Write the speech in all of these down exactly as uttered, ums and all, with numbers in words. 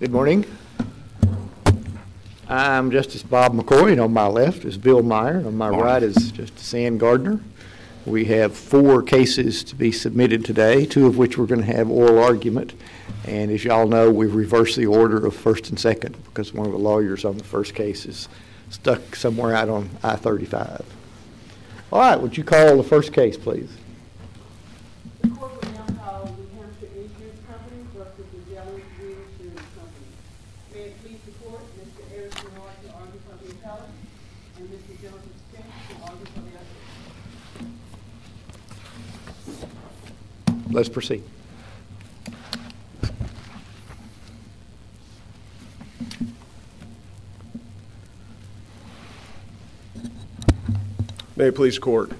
Good morning. I'm Justice Bob McCoy, and on my left is Bill Meyer, and on my Morning. right is Justice Ann Gardner. We have four cases to be submitted today, two of which we're going to have oral argument. And as y'all know, we've reversed the order of first and second because one of the lawyers on the first case is stuck somewhere out on I thirty-five. All right, would you call the first case, please? The court will now call New Hampshire Insurance Company versus Magellan Reinsurance Company. May it please the court, Mister Harrison Hart to argue for the appellant, and Mister Jonathan Spence to argue for the appellant. Let's proceed. May it please the court.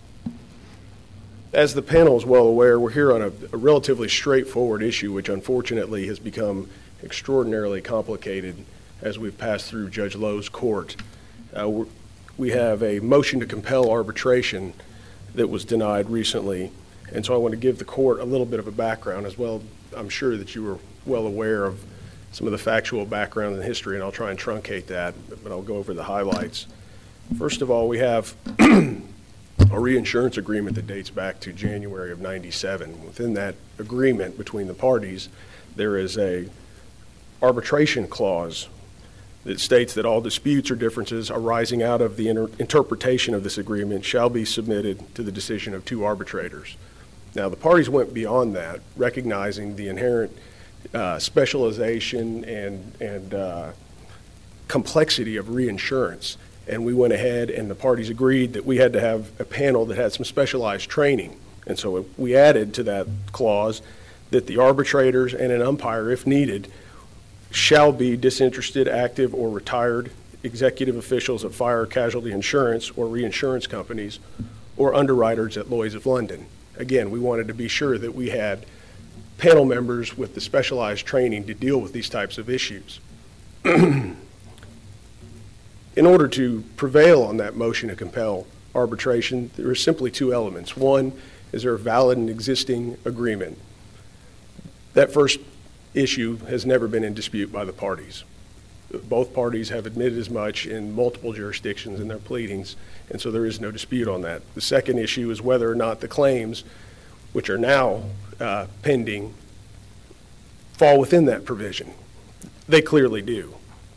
As the panel is well aware, we're here on a, a relatively straightforward issue, which unfortunately has become extraordinarily complicated as we've passed through Judge Lowe's court. Uh, we have a motion to compel arbitration that was denied recently, and so I want to give the court a little bit of a background as well. I'm sure that you are well aware of some of the factual background and history, and I'll try and truncate that, but I'll go over the highlights. First of all, we have a reinsurance agreement that dates back to January of ninety-seven. Within that agreement between the parties, there is a arbitration clause that states that all disputes or differences arising out of the inter- interpretation of this agreement shall be submitted to the decision of two arbitrators. Now, the parties went beyond that, recognizing the inherent uh, specialization and, and uh, complexity of reinsurance. And we went ahead and the parties agreed that we had to have a panel that had some specialized training. And so we added to that clause that the arbitrators and an umpire, if needed, shall be disinterested, active, or retired executive officials of fire, casualty insurance, or reinsurance companies, or underwriters at Lloyd's of London. Again, we wanted to be sure that we had panel members with the specialized training to deal with these types of issues. In order to prevail on that motion to compel arbitration, there are simply two elements. One, is there a valid and existing agreement? That first issue has never been in dispute by the parties. Both parties have admitted as much in multiple jurisdictions in their pleadings, and so there is no dispute on that. The second issue is whether or not the claims, which are now uh, pending, fall within that provision. They clearly do.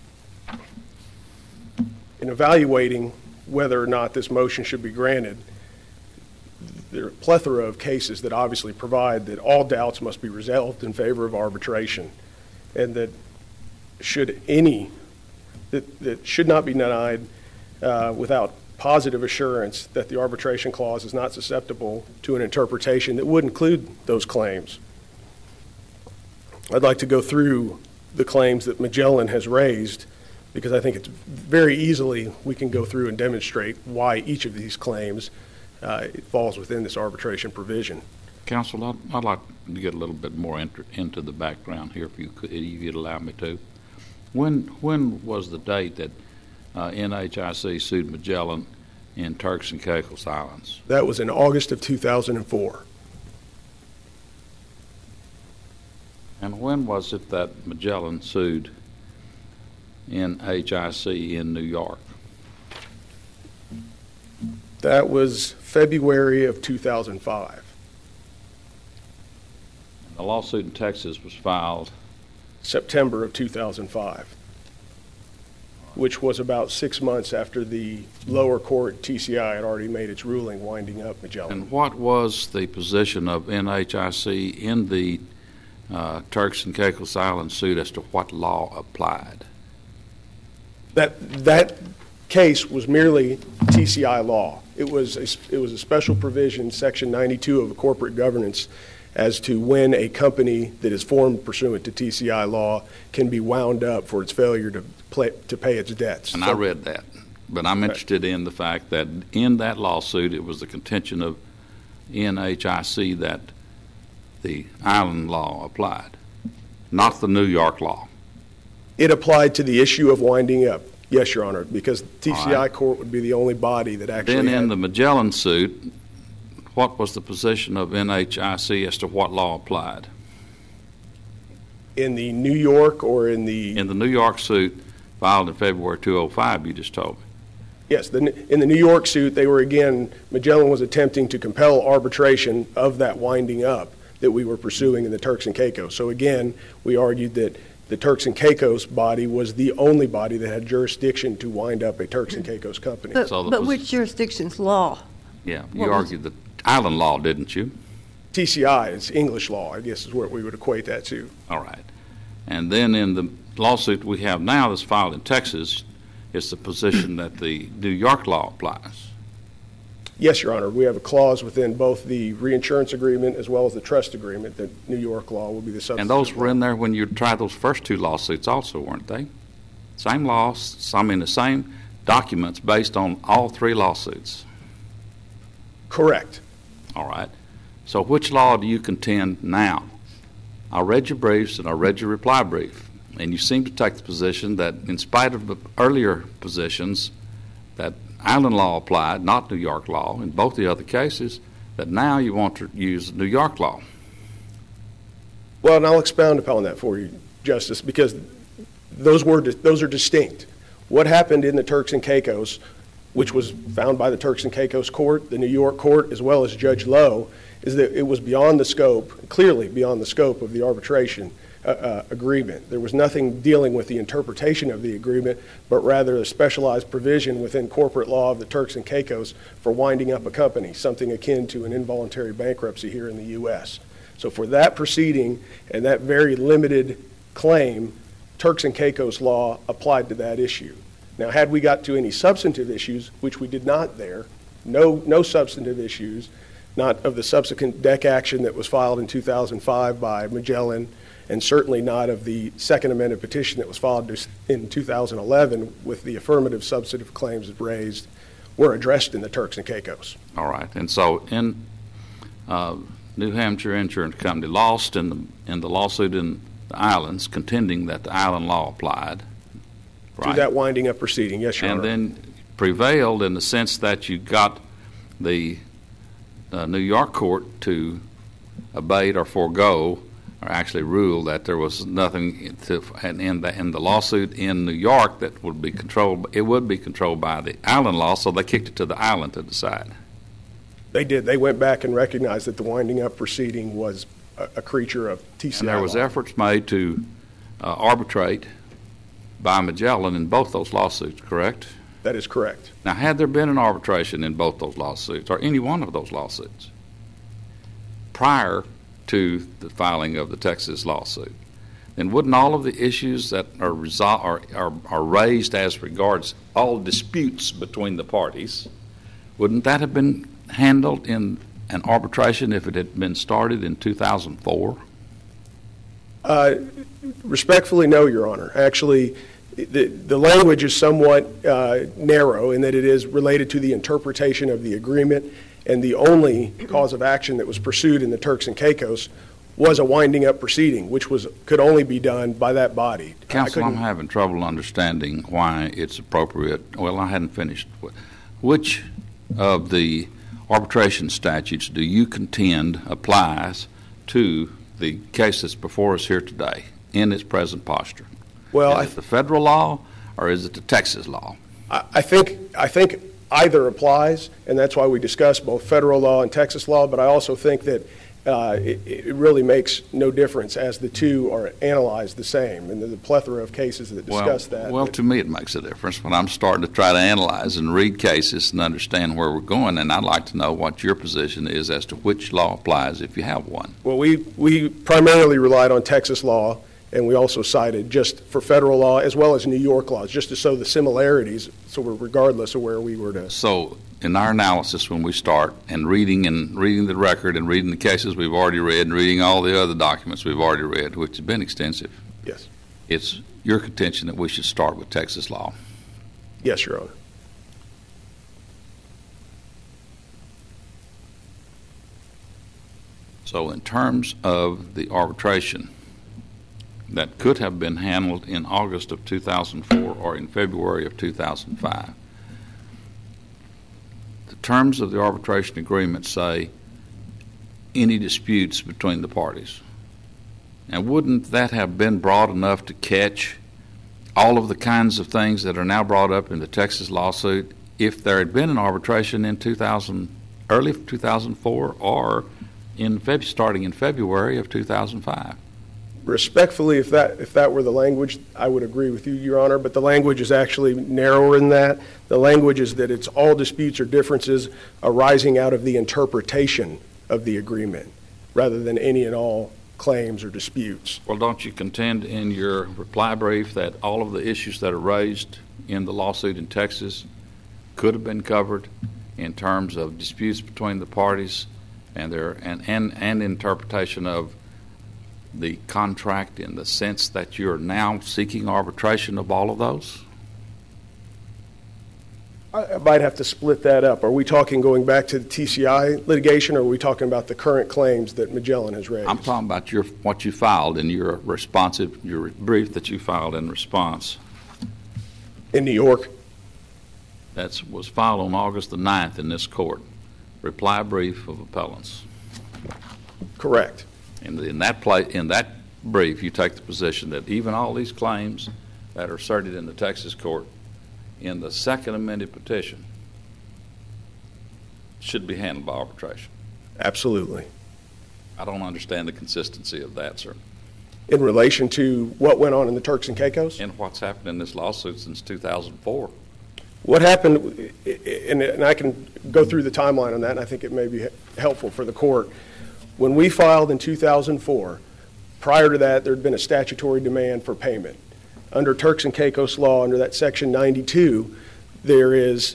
In evaluating whether or not this motion should be granted, there are a plethora of cases that obviously provide that all doubts must be resolved in favor of arbitration, and that should any, that, that should not be denied uh, without positive assurance that the arbitration clause is not susceptible to an interpretation that would include those claims. I'd like to go through the claims that Magellan has raised, because I think it's very easily we can go through and demonstrate why each of these claims uh, falls within this arbitration provision. Counsel, I'd, I'd like to get a little bit more int- into the background here, if you could, if you'd allow me to. When when was the date that uh, N H I C sued Magellan in Turks and Caicos Islands? That was in August of two thousand four. And when was it that Magellan sued N H I C in New York? That was February of two thousand five. The lawsuit in Texas was filed September of two thousand five, which was about six months after the lower court T C I had already made its ruling winding up Magellan. And what was the position of N H I C in the uh, Turks and Caicos Islands suit as to what law applied? That that case was merely T C I law. It was a, it was a special provision, Section ninety-two of the corporate governance, as to when a company that is formed pursuant to T C I law can be wound up for its failure to play, to pay its debts. And so, I read that, but I'm interested in the fact that in that lawsuit it was the contention of N H I C that the island law applied, not the New York law. It applied to the issue of winding up, yes, Your Honor, because T C I right. court would be the only body that actually Then had, in the Magellan suit, what was the position of N H I C as to what law applied? In the New York or in the... In the New York suit filed in February two thousand five, you just told me. Yes, the, in the New York suit, they were again, Magellan was attempting to compel arbitration of that winding up that we were pursuing in the Turks and Caicos. So again, we argued that the Turks and Caicos body was the only body that had jurisdiction to wind up a Turks and Caicos company. But, So the but pos- which jurisdiction's law? Yeah, What you was- argued the island law, didn't you? T C I, it's English law, I guess is what we would equate that to. All right. And then in the lawsuit we have now that's filed in Texas, it's the position that the New York law applies. Yes, Your Honor, we have a clause within both the reinsurance agreement as well as the trust agreement that New York law will be the substantive And those were law. in there when you tried those first two lawsuits also, weren't they? Same laws, some in the same documents based on all three lawsuits. Correct. All right. So which law do you contend now? I read your briefs and I read your reply brief, and you seem to take the position that in spite of the earlier positions that island law applied, not New York law, in both the other cases, that now you want to use New York law. Well, and I'll expound upon that for you, Justice, because those were those are distinct. What happened in the Turks and Caicos, which was found by the Turks and Caicos court, the New York court, as well as Judge Lowe, is that it was beyond the scope, clearly beyond the scope of the arbitration uh, uh, agreement. There was nothing dealing with the interpretation of the agreement, but rather a specialized provision within corporate law of the Turks and Caicos for winding up a company, something akin to an involuntary bankruptcy here in the U S. So for that proceeding and that very limited claim, Turks and Caicos law applied to that issue. Now, had we got to any substantive issues, which we did not there, no, no substantive issues, not of the subsequent D E C action that was filed in two thousand five by Magellan, and certainly not of the second amended petition that was filed in two thousand eleven with the affirmative substantive claims raised, were addressed in the Turks and Caicos. All right. And so in uh, New Hampshire Insurance Company lost in the, in the lawsuit in the islands, contending that the island law applied. To Right. that winding up proceeding, yes, Your And Honor. then prevailed in the sense that you got the uh, New York court to abate or forego, or actually rule that there was nothing to, in the in the lawsuit in New York that would be controlled. It would be controlled by the island law, so they kicked it to the island to decide. They did. They went back and recognized that the winding up proceeding was a, a creature of T C I And there was law. efforts made to uh, arbitrate by Magellan in both those lawsuits, correct? That is correct. Now, had there been an arbitration in both those lawsuits, or any one of those lawsuits, prior to the filing of the Texas lawsuit, then wouldn't all of the issues that are, resol- are, are, are raised as regards all disputes between the parties, wouldn't that have been handled in an arbitration if it had been started in two thousand four? Uh, respectfully, no, Your Honor. Actually, the, the language is somewhat uh, narrow in that it is related to the interpretation of the agreement, and the only cause of action that was pursued in the Turks and Caicos was a winding up proceeding, which was could only be done by that body. I Counsel, I'm couldn't- having trouble understanding why it's appropriate. Well, I hadn't finished. Which of the arbitration statutes do you contend applies to the case that's before us here today in its present posture? Well, I is it the federal law or is it the Texas law? I I think I think either applies, and that's why we discuss both federal law and Texas law. But I also think that uh, it, it really makes no difference as the two are analyzed the same, and there's a plethora of cases that discuss well, that. Well, But to me it makes a difference when I'm starting to try to analyze and read cases and understand where we're going, and I'd like to know what your position is as to which law applies if you have one. well, we we primarily relied on Texas law, and we also cited just for federal law as well as New York laws, just to show the similarities. So we're regardless of where we were to. So in our analysis, when we start and reading and reading the record and reading the cases we've already read and reading all the other documents we've already read, which have been extensive, Yes. it's your contention that we should start with Texas law. Yes, Your Honor. So in terms of the arbitration that could have been handled in August of two thousand four or in February of two thousand five, the terms of the arbitration agreement say any disputes between the parties. And wouldn't that have been broad enough to catch all of the kinds of things that are now brought up in the Texas lawsuit if there had been an arbitration in two thousand, early two thousand four or in Feb, starting in February of two thousand five? Respectfully, if that if that were the language, I would agree with you, Your Honor, but the language is actually narrower than that. The language is that it's all disputes or differences arising out of the interpretation of the agreement, rather than any and all claims or disputes. Well, don't you contend in your reply brief that all of the issues that are raised in the lawsuit in Texas could have been covered in terms of disputes between the parties and their and, and, and interpretation of the contract, in the sense that you're now seeking arbitration of all of those? I, I might have to split that up. Are we talking going back to the T C I litigation, or are we talking about the current claims that Magellan has raised? I'm talking about your what you filed in your responsive your brief that you filed in response. In New York? That was filed on August the ninth in this court. Reply brief of appellants. Correct. In, the, in that play, in that brief, you take the position that even all these claims that are asserted in the Texas court in the second amended petition should be handled by arbitration. Absolutely. I don't understand the consistency of that, sir. In relation to what went on in the Turks and Caicos? And what's happened in this lawsuit since two thousand four. What happened, and, and I can go through the timeline on that, and I think it may be helpful for the court. When we filed in two thousand four, prior to that, there had been a statutory demand for payment. Under Turks and Caicos law, under that section ninety-two, there is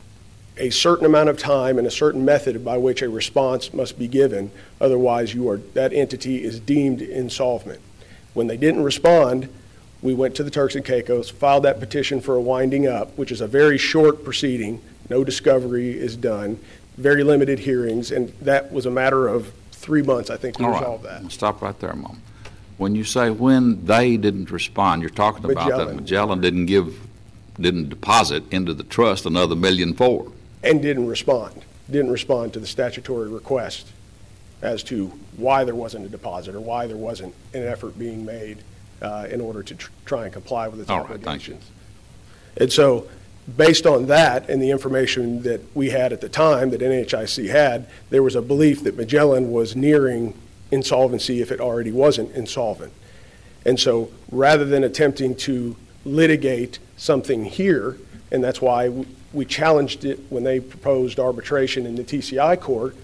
a certain amount of time and a certain method by which a response must be given. Otherwise, you are, that entity is deemed insolvent. When they didn't respond, we went to the Turks and Caicos, filed that petition for a winding up, which is a very short proceeding. No discovery is done, very limited hearings, and that was a matter of three months, I think, to All resolve right. that. Stop right there a moment. When you say when they didn't respond, you're talking about Magellan. that Magellan didn't give, didn't deposit into the trust another million four. And didn't respond, didn't respond to the statutory request as to why there wasn't a deposit or why there wasn't an effort being made uh, in order to tr- try and comply with its All right, obligations. thank you. And so, based on that and the information that we had at the time that N H I C had, there was a belief that Magellan was nearing insolvency if it already wasn't insolvent. And so, rather than attempting to litigate something here, and that's why we challenged it when they proposed arbitration in the T C I court,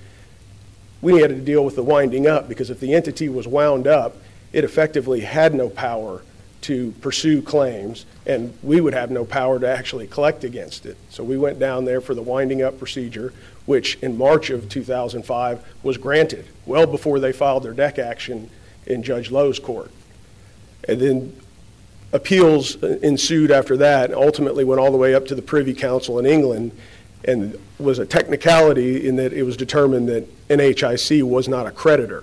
we had to deal with the winding up, because if the entity was wound up, it effectively had no power to pursue claims, and we would have no power to actually collect against it. So we went down there for the winding up procedure, which in March of two thousand five was granted, well before they filed their D E C action in Judge Lowe's court. And then appeals ensued after that, and ultimately went all the way up to the Privy Council in England, and was a technicality in that it was determined that N H I C was not a creditor.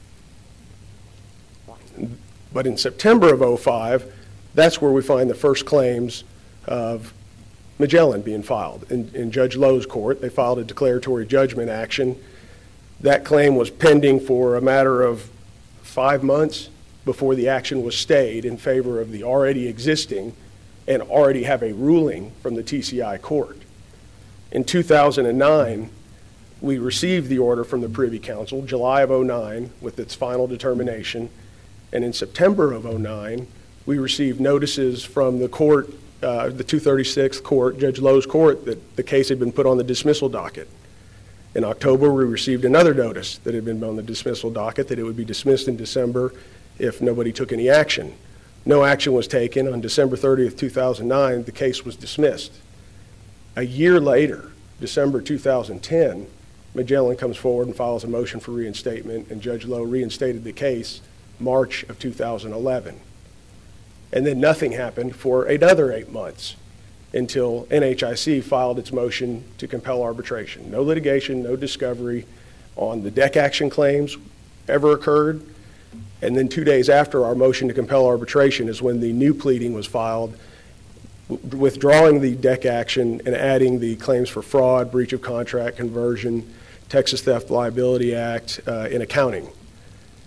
But in September of oh five, that's where we find the first claims of Magellan being filed. In, in Judge Lowe's court, they filed a declaratory judgment action. That claim was pending for a matter of five months before the action was stayed in favor of the already existing and already have a ruling from the T C I court. In two thousand nine, we received the order from the Privy Council, July of oh nine, with its final determination. And in September of oh nine, we received notices from the court, uh, the two thirty-sixth court, Judge Lowe's court, that the case had been put on the dismissal docket. In October, we received another notice that had been on the dismissal docket, that it would be dismissed in December if nobody took any action. No action was taken. On December thirtieth, two thousand nine, the case was dismissed. A year later, December two thousand ten, Magellan comes forward and files a motion for reinstatement, and Judge Lowe reinstated the case March of two thousand eleven. And then nothing happened for another eight months until N H I C filed its motion to compel arbitration. No litigation, no discovery on the D E C action claims ever occurred. And then two days after our motion to compel arbitration is when the new pleading was filed, withdrawing the D E C action and adding the claims for fraud, breach of contract, conversion, Texas Theft Liability Act, uh, and accounting.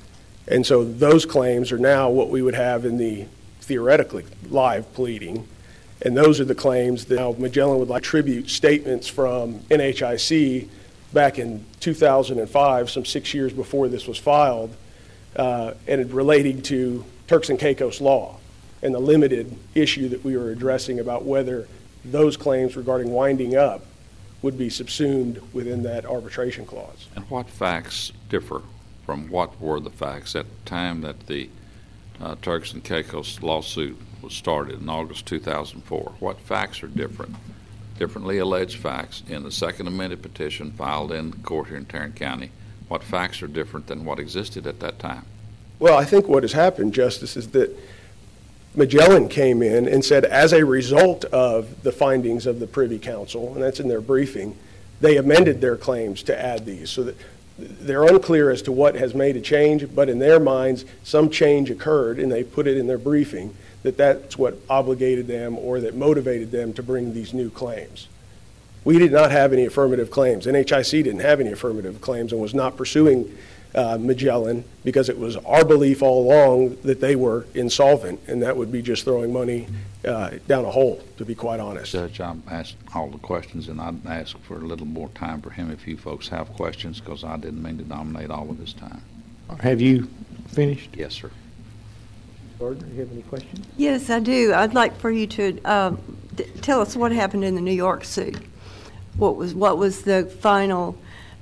And so those claims are now what we would have in the theoretically live pleading. And those are the claims that now Magellan would like to attribute statements from N H I C back in two thousand five, some six years before this was filed, uh, and relating to Turks and Caicos law and the limited issue that we were addressing about whether those claims regarding winding up would be subsumed within that arbitration clause. And what facts differ from what were the facts at the time that the uh, Turks and Caicos lawsuit was started in August two thousand four? What facts are different, differently alleged facts in the second amended petition filed in the court here in Tarrant County? What facts are different than what existed at that time? Well, I think what has happened, Justice, is that Magellan came in and said, as a result of the findings of the Privy Council, and that's in their briefing, they amended their claims to add these so that they're unclear as to what has made a change, but in their minds, some change occurred, and they put it in their briefing that that's what obligated them or that motivated them to bring these new claims. We did not have any affirmative claims. N H I C didn't have any affirmative claims and was not pursuing uh, Magellan because it was our belief all along that they were insolvent, and that would be just throwing money uh, down a hole, to be quite honest. Judge, I've asked all the questions, and I'd ask for a little more time for him if you folks have questions, because I didn't mean to dominate all of his time. Have you finished? Yes, sir. Gardner, do you have any questions? Yes, I do. I'd like for you to um, t- tell us what happened in the New York suit. What was what was the final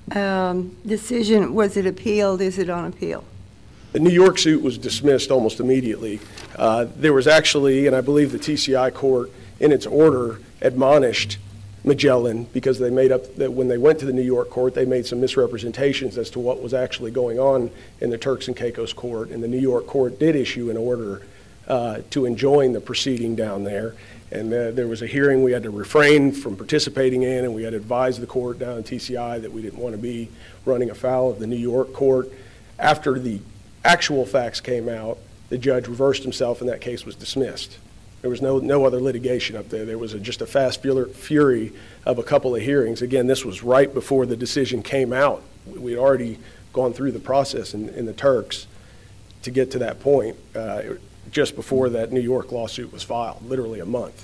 um, decision? Was it appealed? Is it on appeal? The New York suit was dismissed almost immediately. Uh, there was actually, and I believe the T C I court in its order admonished Magellan because they made up that when they went to the New York court, they made some misrepresentations as to what was actually going on in the Turks and Caicos court, and the New York court did issue an order uh, to enjoin the proceeding down there. And uh, there was a hearing we had to refrain from participating in, and we had advised the court down in T C I that we didn't want to be running afoul of the New York court. After the actual facts came out, the judge reversed himself and that case was dismissed. There was no no other litigation up there. There was a, just a fast fury of a couple of hearings. Again, this was right before the decision came out. We had already gone through the process in, in the Turks to get to that point uh, just before that New York lawsuit was filed, literally a month.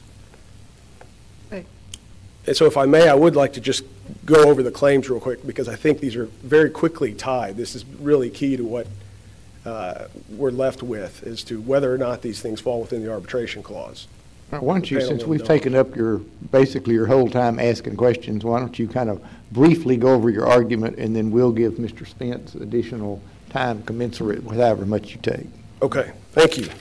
Right. And so if I may, I would like to just go over the claims real quick because I think these are very quickly tied. This is really key to what Uh, we're left with as to whether or not these things fall within the arbitration clause. All right, why don't you, Panel since will we've know. taken up your, basically your whole time asking questions, why don't you kind of briefly go over your argument, and then we'll give Mister Spence additional time commensurate with however much you take. Okay, thank you.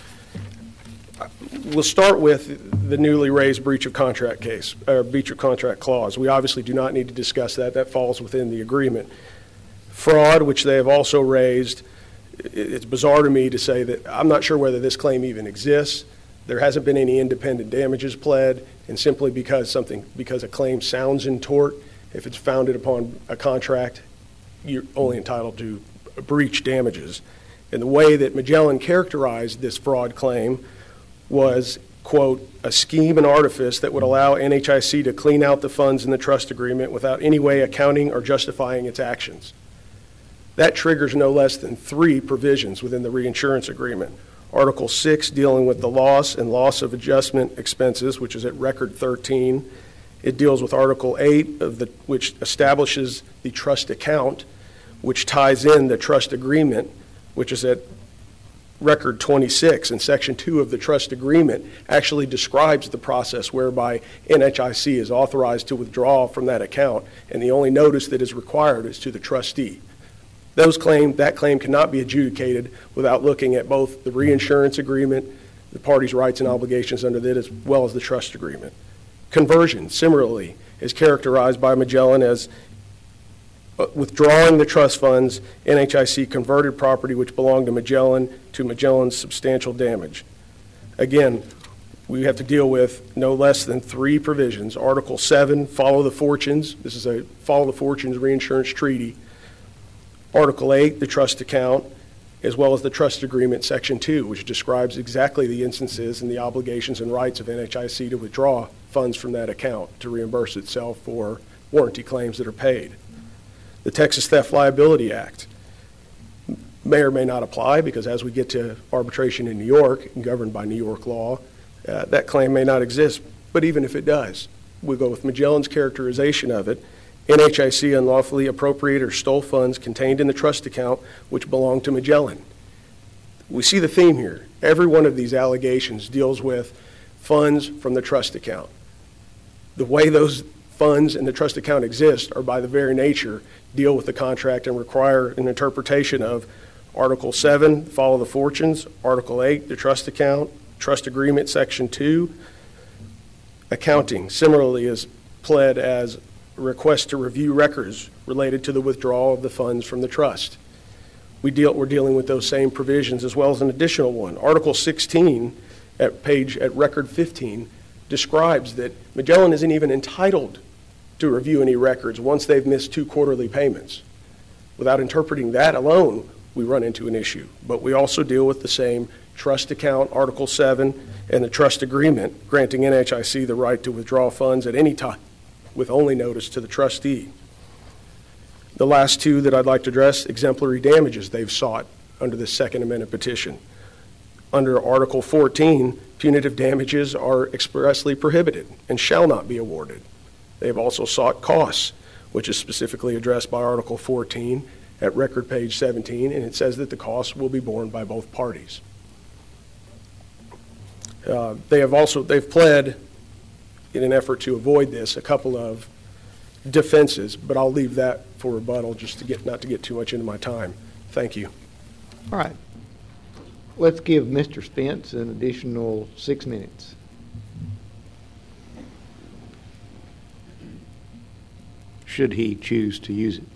We'll start with the newly raised breach of contract case, or breach of contract clause. We obviously do not need to discuss that. That falls within the agreement. Fraud, which they have also raised, it's bizarre to me to say that I'm not sure whether this claim even exists. There hasn't been any independent damages pled, and simply because something, because a claim sounds in tort, if it's founded upon a contract, you're only entitled to breach damages. And the way that Magellan characterized this fraud claim was, quote, a scheme and artifice that would allow N H I C to clean out the funds in the trust agreement without any way accounting or justifying its actions. That triggers no less than three provisions within the reinsurance agreement. Article six, dealing with the loss and loss of adjustment expenses, which is at record thirteen. It deals with Article eight, of the, which establishes the trust account, which ties in the trust agreement, which is at record twenty-six. And Section two of the trust agreement actually describes the process whereby N H I C is authorized to withdraw from that account, and the only notice that is required is to the trustee. Those claim, that claim cannot be adjudicated without looking at both the reinsurance agreement, the parties' rights and obligations under that, as well as the trust agreement. Conversion, similarly, is characterized by Magellan as uh, withdrawing the trust funds. N H I C converted property which belonged to Magellan to Magellan's substantial damage. Again, we have to deal with no less than three provisions. Article seven, follow the fortunes. This is a follow the fortunes reinsurance treaty. Article eight, the trust account, as well as the trust agreement, Section two, which describes exactly the instances and the obligations and rights of N H I C to withdraw funds from that account to reimburse itself for warranty claims that are paid. The Texas Theft Liability Act. may or may not apply, because as we get to arbitration in New York and governed by New York law, uh, that claim may not exist. But even if it does, we go with Magellan's characterization of it. N H I C unlawfully appropriated or stole funds contained in the trust account which belonged to Magellan. We see the theme here. Every one of these allegations deals with funds from the trust account. The way those funds in the trust account exist are by the very nature deal with the contract and require an interpretation of Article seven, follow the fortunes, Article eight, the trust account, trust agreement, Section two. Accounting similarly is pled as a request to review records related to the withdrawal of the funds from the trust. We deal, we're dealing with those same provisions as well as an additional one. Article sixteen at page, at record fifteen, describes that Magellan isn't even entitled to review any records once they've missed two quarterly payments. Without interpreting that alone, we run into an issue. But we also deal with the same trust account, Article seven, and the trust agreement, granting N H I C the right to withdraw funds at any time with only notice to the trustee. The last two that I'd like to address, exemplary damages they've sought under the Second Amendment petition. Under Article fourteen, punitive damages are expressly prohibited and shall not be awarded. They've also sought costs, which is specifically addressed by Article fourteen at record page seventeen, and it says that the costs will be borne by both parties. Uh, they have also, they've pled, in an effort to avoid this, a couple of defenses, but I'll leave that for rebuttal just to get, not to get too much into my time. Thank you. All right. Let's give Mister Spence an additional six minutes. Should he choose to use it.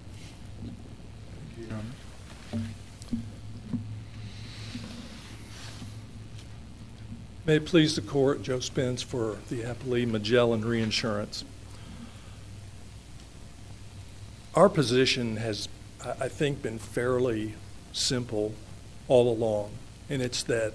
May it please the court, Joe Spence for the appellee Magellan Reinsurance. Our position has, I think, been fairly simple all along, and it's that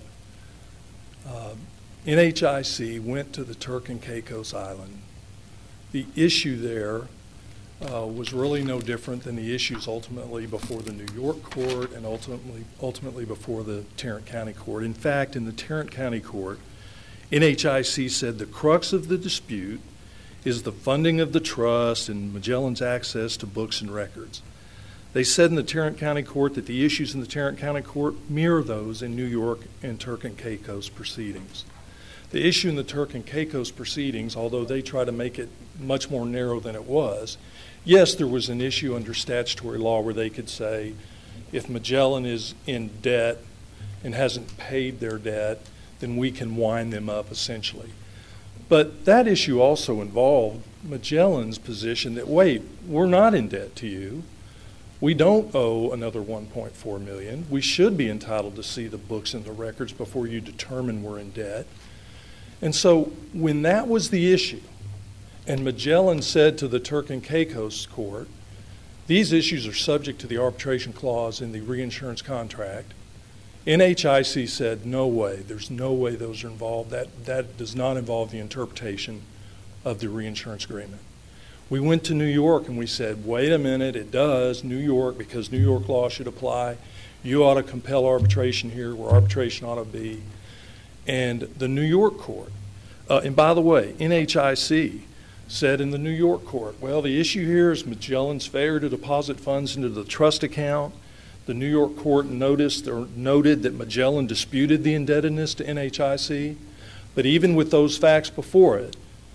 uh, N H I C went to the Turk and Caicos Island. The issue there uh, was really no different than the issues ultimately before the New York court and ultimately, ultimately before the Tarrant County court. In fact, in the Tarrant County court, N H I C said the crux of the dispute is the funding of the trust and Magellan's access to books and records. They said in the Tarrant County court that the issues in the Tarrant County court mirror those in New York and Turk and Caicos proceedings. The issue in the Turk and Caicos proceedings, although they try to make it much more narrow than it was, yes, there was an issue under statutory law where they could say if Magellan is in debt and hasn't paid their debt, then we can wind them up essentially. But that issue also involved Magellan's position that, wait, we're not in debt to you. We don't owe another one point four million dollars. We should be entitled to see the books and the records before you determine we're in debt. And so when that was the issue, and Magellan said to the Turk and Caicos court, these issues are subject to the arbitration clause in the reinsurance contract, N H I C said, no way, there's no way those are involved. That, that does not involve the interpretation of the reinsurance agreement. We went to New York and we said, wait a minute, it does, New York, because New York law should apply. You ought to compel arbitration here where arbitration ought to be. And the New York court, uh, and by the way, N H I C said in the New York court, well, the issue here is Magellan's failure to deposit funds into the trust account. The New York court noticed or noted that Magellan disputed the indebtedness to N H I C, but even with those facts before it,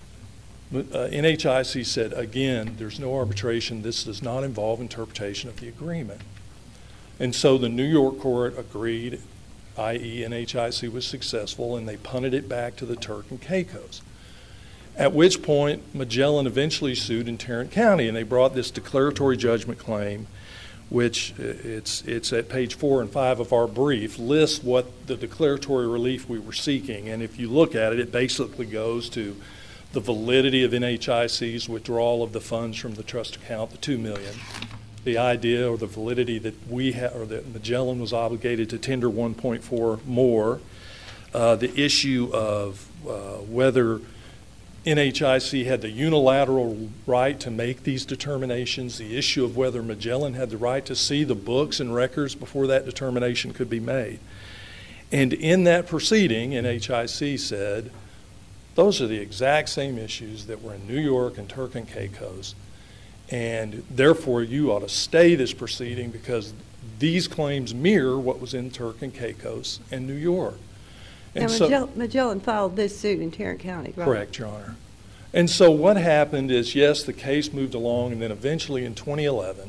uh, N H I C said, again, there's no arbitration. This does not involve interpretation of the agreement. And so the New York court agreed, that is N H I C was successful, and they punted it back to the Turk and Caicos. At which point, Magellan eventually sued in Tarrant County, and they brought this declaratory judgment claim, which it's it's at page four and five of our brief, lists what the declaratory relief we were seeking. And if you look at it, it basically goes to the validity of N H I C's withdrawal of the funds from the trust account, the two million dollars, the idea or the validity that we ha- or that Magellan was obligated to tender one point four more, uh, the issue of uh, whether N H I C had the unilateral right to make these determinations, the issue of whether Magellan had the right to see the books and records before that determination could be made. And in that proceeding, N H I C said, those are the exact same issues that were in New York and Turk and Caicos, and therefore you ought to stay this proceeding because these claims mirror what was in Turk and Caicos and New York. And so, Magellan, Magellan filed this suit in Tarrant County, right? Correct, Your Honor. And so what happened is, yes, the case moved along, and then eventually in twenty eleven,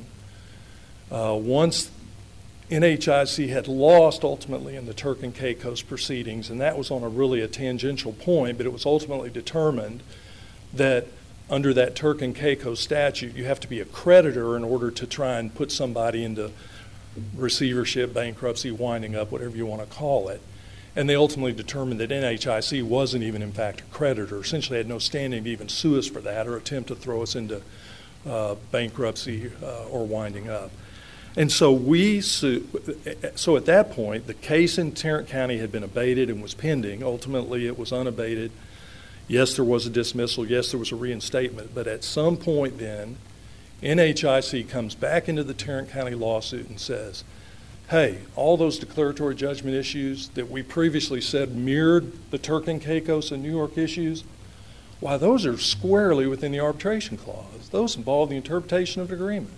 uh, once N H I C had lost ultimately in the Turk and Caicos proceedings, and that was on a really a tangential point, but it was ultimately determined that under that Turk and Caicos statute, you have to be a creditor in order to try and put somebody into receivership, bankruptcy, winding up, whatever you want to call it. And they ultimately determined that N H I C wasn't even, in fact, a creditor, essentially had no standing to even sue us for that or attempt to throw us into uh, bankruptcy uh, or winding up. And so we su- so at that point, the case in Tarrant County had been abated and was pending. Ultimately, it was unabated. Yes, there was a dismissal. Yes, there was a reinstatement. But at some point then, N H I C comes back into the Tarrant County lawsuit and says, hey, all those declaratory judgment issues that we previously said mirrored the Turk and Caicos and New York issues, why, those are squarely within the arbitration clause. Those involve the interpretation of the agreement.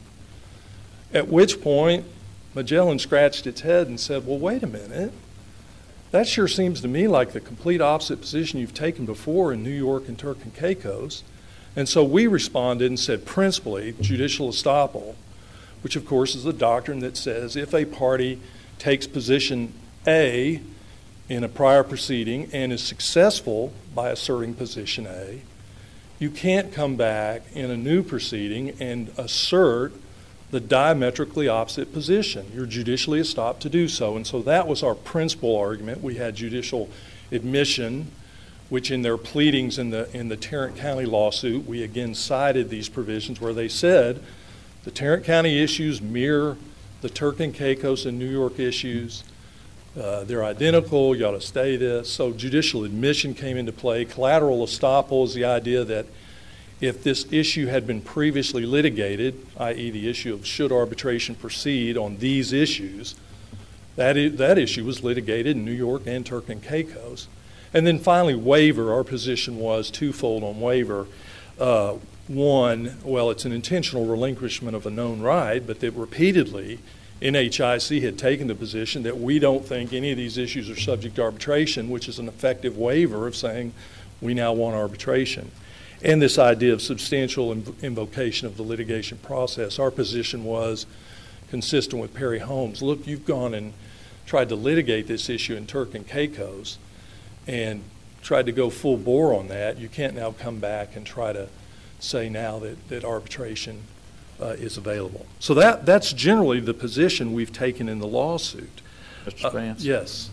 At which point, Magellan scratched its head and said, well, wait a minute. That sure seems to me like the complete opposite position you've taken before in New York and Turk and Caicos. And so we responded and said, principally, judicial estoppel, which of course is the doctrine that says if a party takes position A in a prior proceeding and is successful by asserting position A, you can't come back in a new proceeding and assert the diametrically opposite position. You're judicially estopped to do so. And so that was our principal argument. We had judicial admission, which in their pleadings in the in the Tarrant County lawsuit, we again cited these provisions where they said the Tarrant County issues mirror the Turk and Caicos and New York issues. Uh, they're identical. You ought to stay this. So judicial admission came into play. Collateral estoppel is the idea that if this issue had been previously litigated, that is the issue of should arbitration proceed on these issues, that, I- that issue was litigated in New York and Turk and Caicos. And then finally, waiver. Our position was twofold on waiver. Uh, one, well, it's an intentional relinquishment of a known right, but that repeatedly N H I C had taken the position that we don't think any of these issues are subject to arbitration, which is an effective waiver of saying we now want arbitration. And this idea of substantial inv- invocation of the litigation process. Our position was consistent with Perry Holmes. Look, you've gone and tried to litigate this issue in Turk and Caicos and tried to go full bore on that. You can't now come back and try to say now that, that arbitration uh, is available. So that that's generally the position we've taken in the lawsuit. Mister Spence? Uh, yes.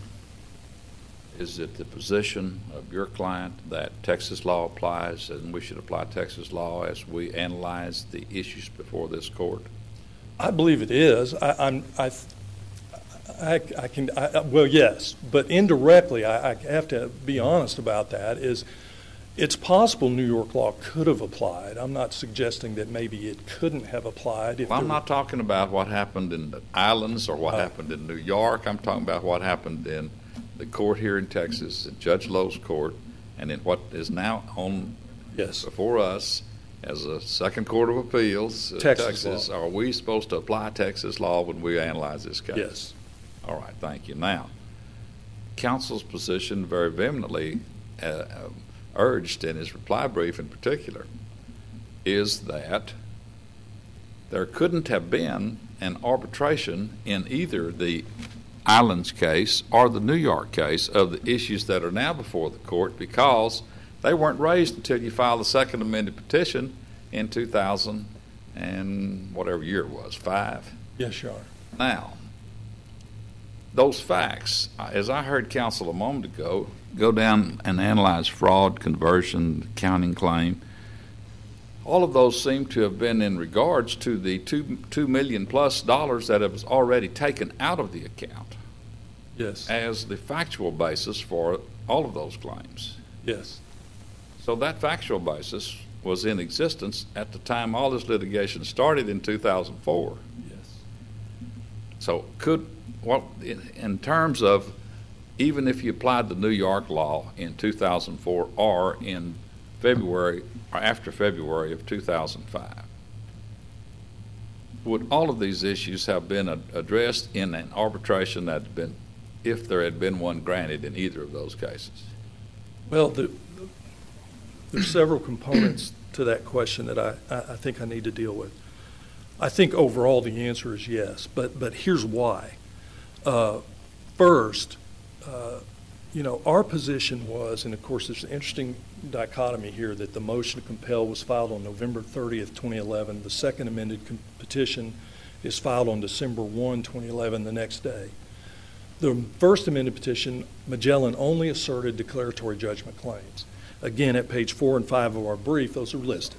Is it the position of your client that Texas law applies and we should apply Texas law as we analyze the issues before this court? I believe it is. I, I'm, I, I, I can, I, well, yes, but indirectly, I, I have to be honest about that, is it's possible New York law could have applied. I'm not suggesting that maybe it couldn't have applied. If Well, I'm there- not talking about what happened in the islands or what Uh, happened in New York. I'm talking about what happened in the court here in Texas, in Judge Lowe's court, and in what is now on Yes. before us as a second court of appeals, uh, Texas Texas. law. Are we supposed to apply Texas law when we analyze this case? Yes. All right, thank you. Now, counsel's position very vehemently uh, uh, urged in his reply brief in particular is that there couldn't have been an arbitration in either the Islands case or the New York case of the issues that are now before the court because they weren't raised until you filed the second amended petition in two thousand and whatever year it was, five. Yes, Your Honor. Now, those facts, as I heard counsel a moment ago, go down and analyze fraud, conversion, counting claim. All of those seem to have been in regards to the two two million plus dollars that was already taken out of the account Yes. as the factual basis for all of those claims. Yes. So that factual basis was in existence at the time all this litigation started in two thousand four. Yes. So could, what, in, in terms of, even if you applied the New York law in two thousand four or in February or after February of two thousand five, would all of these issues have been ad- addressed in an arbitration that had been, if there had been one granted in either of those cases? Well, the, there's several components to that question that I, I I think I need to deal with. I think overall the answer is yes, but, but here's why. Uh, first, uh, you know, our position was, and of course there's an interesting dichotomy here, that the motion to compel was filed on November thirtieth, twenty eleven. The second amended com- petition is filed on December first, twenty eleven, the next day. The first amended petition, Magellan only asserted declaratory judgment claims. Again, at page four and five of our brief, those are listed.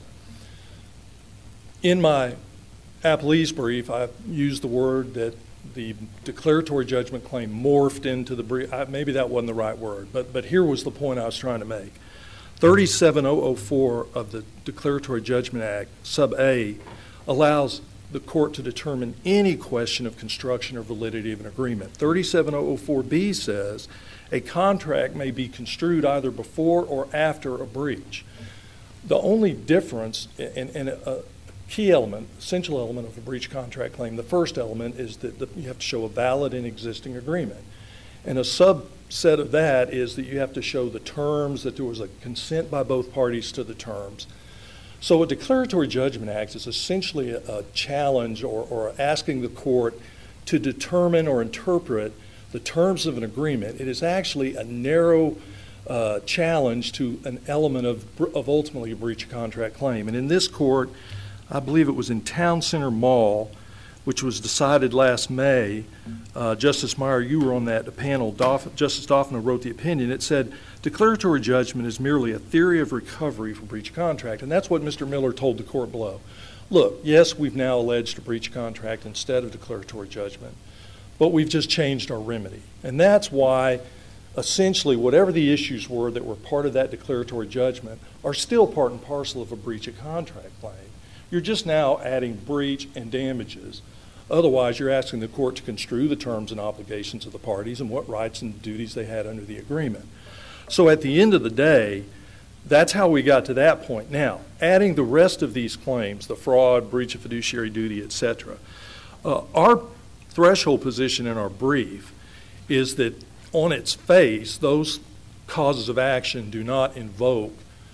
In my appellee's brief, I used the word that the declaratory judgment claim morphed into the brief. I, maybe that wasn't the right word, but, but here was the point I was trying to make. thirty-seven thousand four of the Declaratory Judgment Act, sub A, allows the court to determine any question of construction or validity of an agreement. thirty-seven thousand four B says a contract may be construed either before or after a breach. The only difference, and, and a key element, essential element of a breach contract claim, the first element is that the, you have to show a valid and existing agreement. And a subset of that is that you have to show the terms, that there was a consent by both parties to the terms. So a declaratory judgment act is essentially a, a challenge or, or asking the court to determine or interpret the terms of an agreement. It is actually a narrow uh, challenge to an element of, of ultimately a breach of contract claim. And in this court, I believe it was in Town Center Mall, which was decided last May. Uh, Justice Meyer, you were on that panel. Doff- Justice Doffman wrote the opinion. It said, declaratory judgment is merely a theory of recovery for breach of contract. And that's what Mister Miller told the court below. Look, yes, we've now alleged a breach of contract instead of declaratory judgment, but we've just changed our remedy. And that's why, essentially, whatever the issues were that were part of that declaratory judgment are still part and parcel of a breach of contract claim. You're just now adding breach and damages. Otherwise, you're asking the court to construe the terms and obligations of the parties and what rights and duties they had under the agreement. So at the end of the day, that's how we got to that point. Now, adding the rest of these claims, the fraud, breach of fiduciary duty, et cetera, uh, our threshold position in our brief is that on its face, those causes of action do not invoke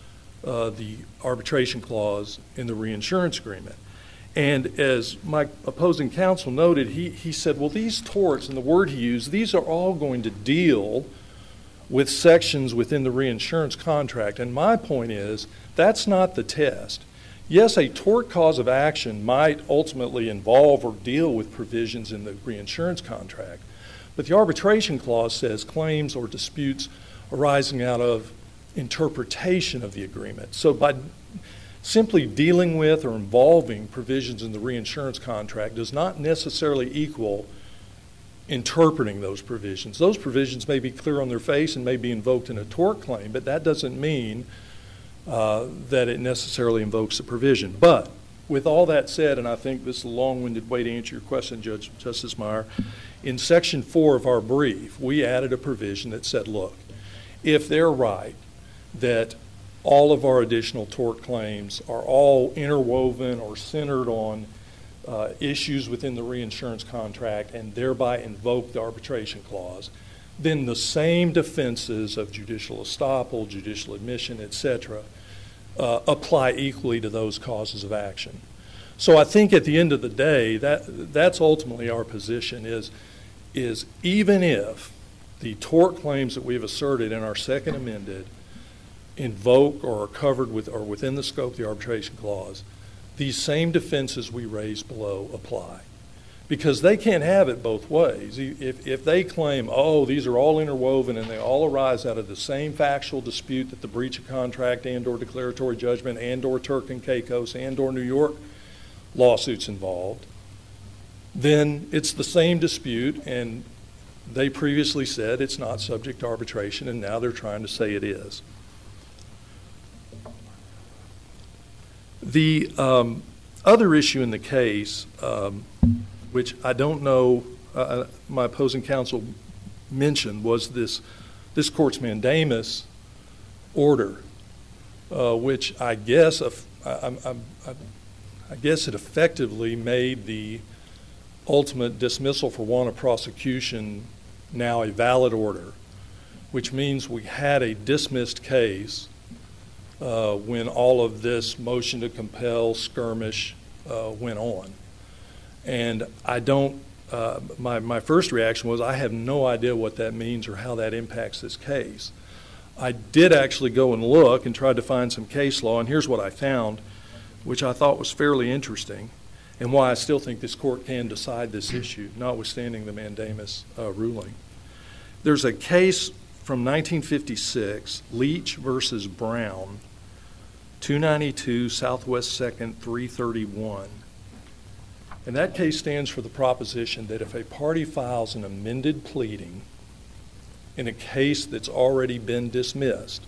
uh, the arbitration clause in the reinsurance agreement. And as my opposing counsel noted, he, he said, well, these torts, and the word he used, these are all going to deal with sections within the reinsurance contract. And my point is, that's not the test. Yes, a tort cause of action might ultimately involve or deal with provisions in the reinsurance contract, but the arbitration clause says claims or disputes arising out of interpretation of the agreement. So by simply dealing with or involving provisions in the reinsurance contract does not necessarily equal interpreting those provisions. Those provisions may be clear on their face and may be invoked in a tort claim, but that doesn't mean uh, that it necessarily invokes a provision. But with all that said, and I think this is a long-winded way to answer your question, Judge Justice Meyer, in section four of our brief, we added a provision that said, look, if they're right that all of our additional tort claims are all interwoven or centered on uh, issues within the reinsurance contract and thereby invoke the arbitration clause, then the same defenses of judicial estoppel, judicial admission, et cetera, uh, apply equally to those causes of action. So I think at the end of the day, that that's ultimately our position is, is even if the tort claims that we've asserted in our second amended invoke or are covered with or within the scope of the arbitration clause, these same defenses we raised below apply. Because they can't have it both ways. If, if they claim, oh, these are all interwoven and they all arise out of the same factual dispute that the breach of contract and or declaratory judgment and or Turk and Caicos and or New York lawsuits involved, then it's the same dispute, and they previously said it's not subject to arbitration, and now they're trying to say it is. The um, other issue in the case, um, which I don't know, uh, my opposing counsel mentioned, was this this court's mandamus order, uh, which I guess uh, I, I, I, I guess it effectively made the ultimate dismissal for want of prosecution now a valid order, which means we had a dismissed case uh, when all of this motion to compel skirmish uh, went on. And I don't, uh, my, my first reaction was I have no idea what that means or how that impacts this case. I did actually go and look and tried to find some case law, and here's what I found, which I thought was fairly interesting, and why I still think this court can decide this issue, notwithstanding the mandamus uh, ruling. There's a case from nineteen fifty-six, Leach versus Brown, two ninety-two Southwest second, three thirty-one. And that case stands for the proposition that if a party files an amended pleading in a case that's already been dismissed,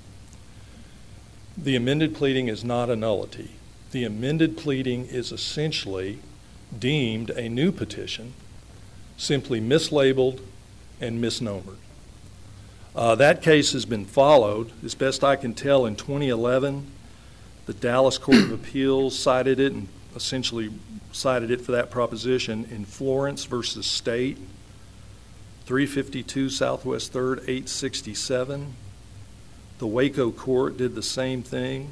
the amended pleading is not a nullity. The amended pleading is essentially deemed a new petition, simply mislabeled and misnumbered. Uh, that case has been followed, as best I can tell, in twenty eleven. The Dallas Court of Appeals cited it and essentially cited it for that proposition in Florence versus State, three fifty-two Southwest third, eight sixty-seven. The Waco Court did the same thing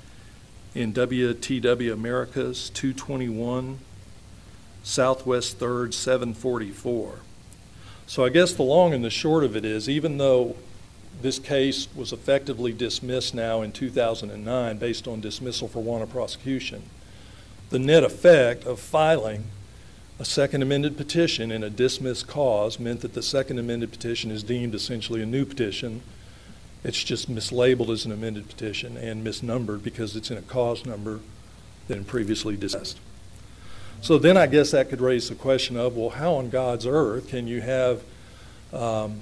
in W T W Americas, two twenty-one Southwest third, seven forty-four. So I guess the long and the short of it is, even though this case was effectively dismissed now in two thousand nine based on dismissal for want of prosecution, the net effect of filing a second amended petition in a dismissed cause meant that the second amended petition is deemed essentially a new petition. It's just mislabeled as an amended petition and misnumbered because it's in a cause number than previously dismissed. So then I guess that could raise the question of, well, how on God's earth can you have, um,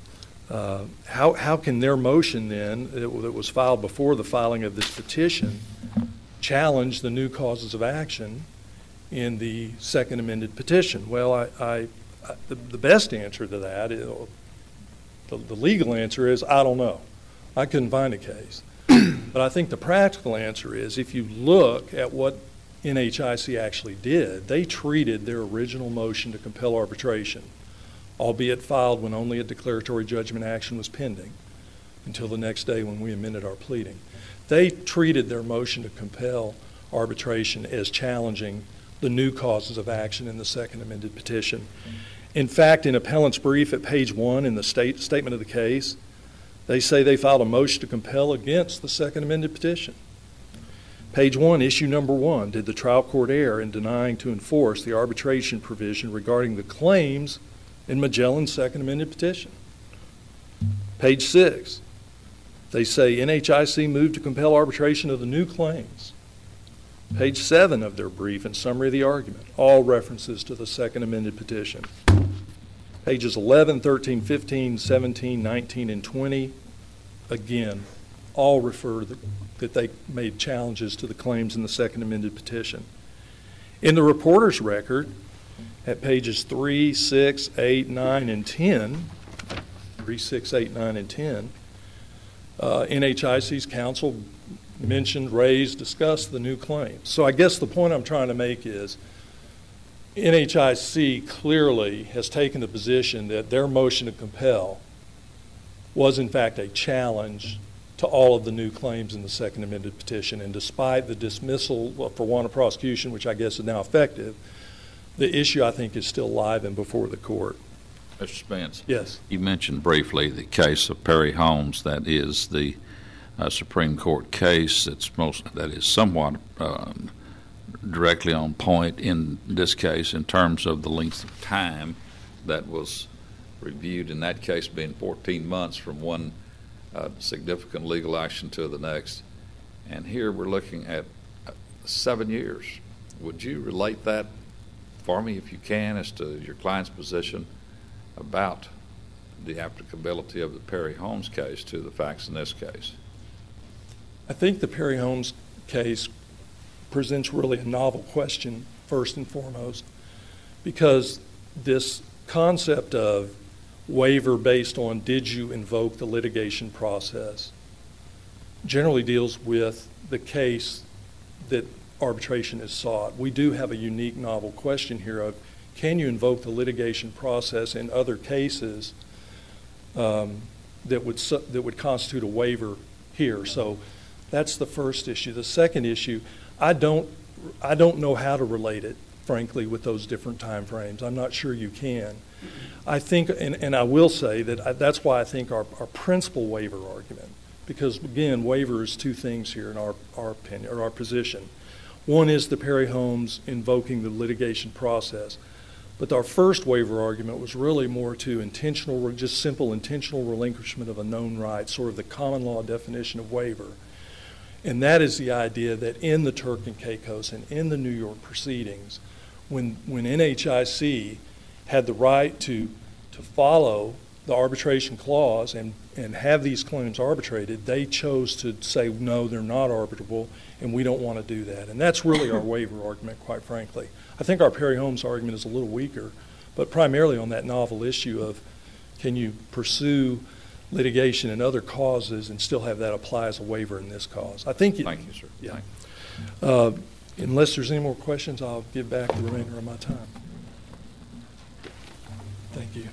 uh, how, how can their motion then, that was filed before the filing of this petition, challenge the new causes of action in the second amended petition? Well, I, I, I the, the best answer to that, is, the, the legal answer is, I don't know. I couldn't find a case. But I think the practical answer is, if you look at what N H I C actually did, they treated their original motion to compel arbitration, albeit filed when only a declaratory judgment action was pending, until the next day when we amended our pleading. They treated their motion to compel arbitration as challenging the new causes of action in the second amended petition. In fact, in appellant's brief at page one in the state statement of the case, they say they filed a motion to compel against the second amended petition. Page one, issue number one, did the trial court err in denying to enforce the arbitration provision regarding the claims in Magellan's second amended petition? Page six, they say N H I C moved to compel arbitration of the new claims. Page seven of their brief and summary of the argument, all references to the second amended petition. Pages eleven, thirteen, fifteen, seventeen, nineteen, and twenty, again, all refer the, that they made challenges to the claims in the second amended petition. In the reporter's record, at pages three, six, eight, nine, and ten, three, six, eight, nine, and ten, uh, N H I C's counsel mentioned, raised, discussed the new claims. So I guess the point I'm trying to make is N H I C clearly has taken the position that their motion to compel was in fact a challenge to all of the new claims in the second amended petition. And despite the dismissal for want of prosecution, which I guess is now effective, the issue I think is still live and before the court. Mister Spence. Yes. You mentioned briefly the case of Perry Holmes. That is the uh, Supreme Court case that's most that is somewhat uh, directly on point in this case in terms of the length of time that was reviewed in that case being fourteen months from one uh, significant legal action to the next. And here we're looking at uh, seven years. Would you relate that for me, if you can, as to your client's position about the applicability of the Perry Holmes case to the facts in this case? I think the Perry Holmes case presents really a novel question, first and foremost, because this concept of waiver based on did you invoke the litigation process generally deals with the case that arbitration is sought. We do have a unique novel question here of can you invoke the litigation process in other cases um, that would su- that would constitute a waiver here. So that's the first issue. The second issue, I don't I don't know how to relate it, frankly, with those different time frames. I'm not sure you can. I think, and, and I will say that I, that's why I think our, our principal waiver argument, because again, waiver is two things here in our, our opinion, or our position. One is the Perry Homes invoking the litigation process. But our first waiver argument was really more to intentional, just simple intentional relinquishment of a known right, sort of the common law definition of waiver. And that is the idea that in the Turk and Caicos and in the New York proceedings, when when N H I C had the right to to follow the arbitration clause and, and have these claims arbitrated, they chose to say, no, they're not arbitrable, and we don't want to do that. And that's really our waiver argument, quite frankly. I think our Perry Homes argument is a little weaker, but primarily on that novel issue of can you pursue litigation in other causes and still have that apply as a waiver in this cause. I think. It, Thank you, sir. Yeah. Thank you. Uh, unless there's any more questions, I'll give back the remainder of my time. Thank you.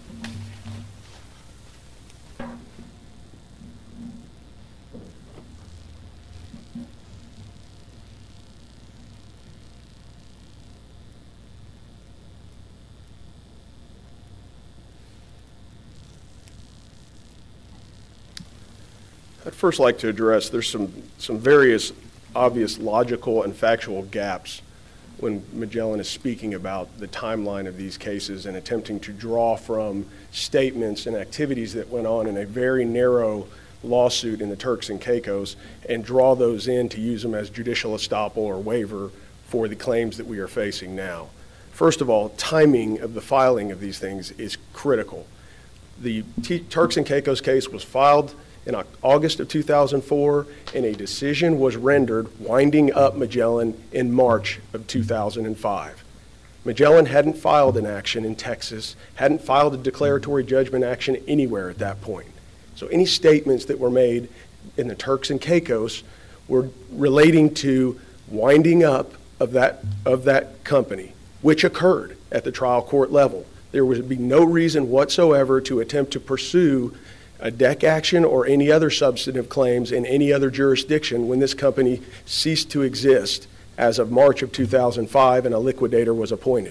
I'd first like to address there's some, some various obvious logical and factual gaps when Magellan is speaking about the timeline of these cases and attempting to draw from statements and activities that went on in a very narrow lawsuit in the Turks and Caicos and draw those in to use them as judicial estoppel or waiver for the claims that we are facing now. First of all, timing of the filing of these things is critical. The T- Turks and Caicos case was filed in August of two thousand four, and a decision was rendered winding up Magellan in March of two thousand five. Magellan hadn't filed an action in Texas, hadn't filed a declaratory judgment action anywhere at that point. So any statements that were made in the Turks and Caicos were relating to winding up of that, of that company, which occurred at the trial court level. There would be no reason whatsoever to attempt to pursue a D E C action or any other substantive claims in any other jurisdiction when this company ceased to exist as of March of two thousand five and a liquidator was appointed.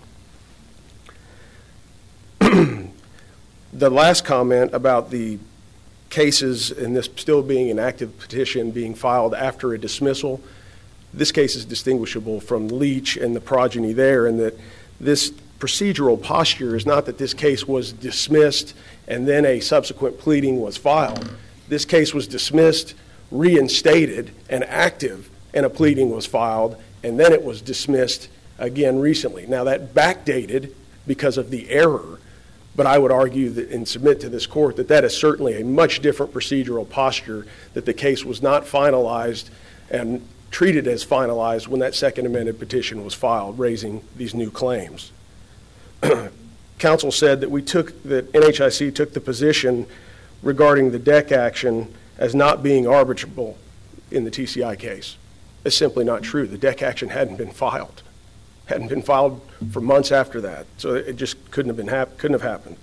The last comment about the cases and this still being an active petition being filed after a dismissal, this case is distinguishable from Leach and the progeny there in that this procedural posture is not that this case was dismissed and then a subsequent pleading was filed. This case was dismissed, reinstated, and active, and a pleading was filed, and then it was dismissed again recently. Now that backdated because of the error, but I would argue that and submit to this court that that is certainly a much different procedural posture, that the case was not finalized and treated as finalized when that second amended petition was filed, raising these new claims. Counsel said that we took, that N H I C took the position regarding the D E C action as not being arbitrable in the T C I case. It's simply not true. The D E C action hadn't been filed, hadn't been filed for months after that, so it just couldn't have been hap- couldn't have happened.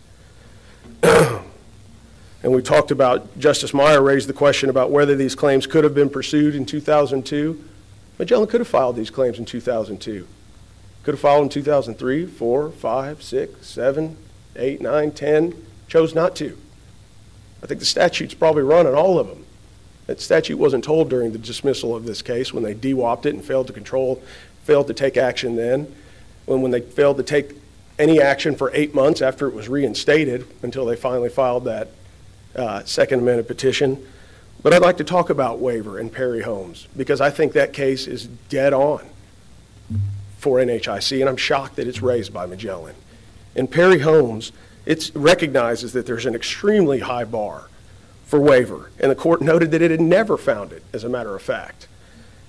And we talked about, Justice Meyer raised the question about whether these claims could have been pursued in two thousand two. Magellan could have filed these claims in two thousand two. Could have filed in two thousand three, four, five, six, seven, eight, nine, ten, chose not to. I think the statute's probably run on all of them. That statute wasn't told during the dismissal of this case when they D WAP'd it and failed to control, failed to take action then, when, when they failed to take any action for eight months after it was reinstated until they finally filed that uh, second amendment petition. But I'd like to talk about waiver and Perry Homes because I think that case is dead on for N H I C, and I'm shocked that it's raised by Magellan. In Perry Homes, it recognizes that there's an extremely high bar for waiver, and the court noted that it had never found it, as a matter of fact.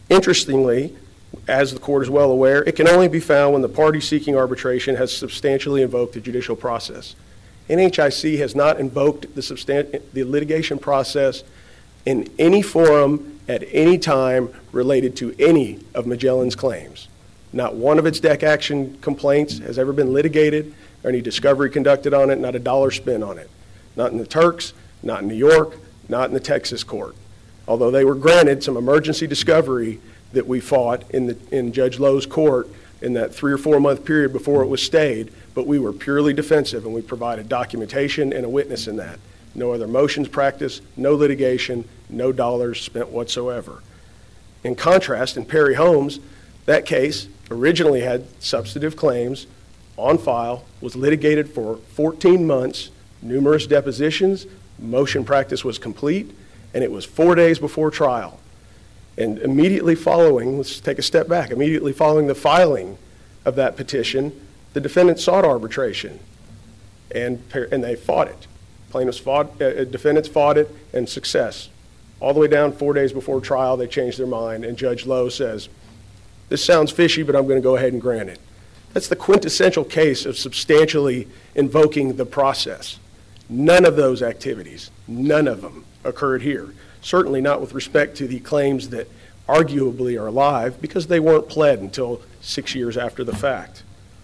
Interestingly, as the court is well aware, it can only be found when the party seeking arbitration has substantially invoked the judicial process. N H I C has not invoked the, substan- the litigation process in any forum at any time related to any of Magellan's claims. Not one of its deck action complaints has ever been litigated or any discovery conducted on it, not a dollar spent on it. Not in the Turks, not in New York, not in the Texas court. Although they were granted some emergency discovery that we fought in, the, in Judge Lowe's court in that three or four month period before it was stayed, but we were purely defensive and we provided documentation and a witness in that. No other motions practiced, no litigation, no dollars spent whatsoever. In contrast, in Perry Holmes, that case originally had substantive claims on file, was litigated for fourteen months, numerous depositions, motion practice was complete, and it was four days before trial. And immediately following, let's take a step back, immediately following the filing of that petition, the defendant sought arbitration, and, and they fought it. Plaintiffs fought, uh, defendants fought it, and success. All the way down four days before trial, they changed their mind, and Judge Lowe says, this sounds fishy, but I'm going to go ahead and grant it. That's the quintessential case of substantially invoking the process. None of those activities, none of them occurred here. Certainly not with respect to the claims that arguably are alive, because they weren't pled until six years after the fact.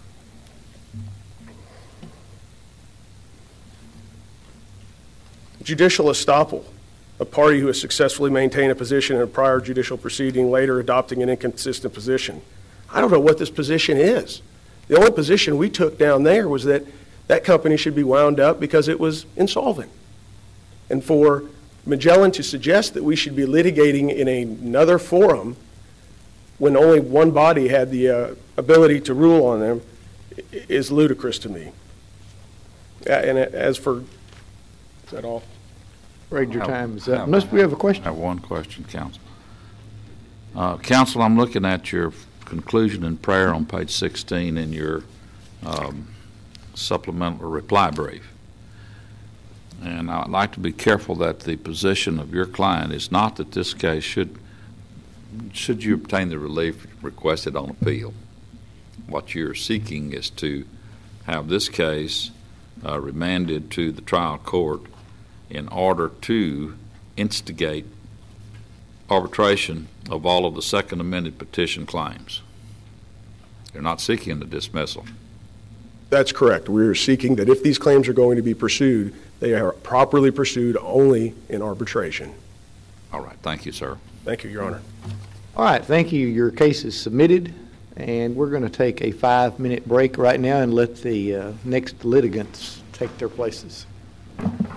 Judicial estoppel, a party who has successfully maintained a position in a prior judicial proceeding, later adopting an inconsistent position. I don't know what this position is. The only position we took down there was that that company should be wound up because it was insolvent. And for Magellan to suggest that we should be litigating in another forum when only one body had the uh, ability to rule on them is ludicrous to me. And as for, is that all? Afraid your Have- time is up. have- Unless we have a I question. have one question, Counsel. Uh, Counsel, I'm looking at your conclusion and prayer on page sixteen in your um, supplemental reply brief. And I'd like to be careful that the position of your client is not that this case should, should you obtain the relief requested on appeal. What you're seeking is to have this case uh, remanded to the trial court in order to instigate arbitration of all of the second amended petition claims. You're not seeking a dismissal. That's correct. We are seeking that if these claims are going to be pursued, they are properly pursued only in arbitration. All right. Thank you, sir. Thank you, Your Honor. All right, thank you. Your case is submitted, and we're going to take a five-minute break right now and let the uh, next litigants take their places.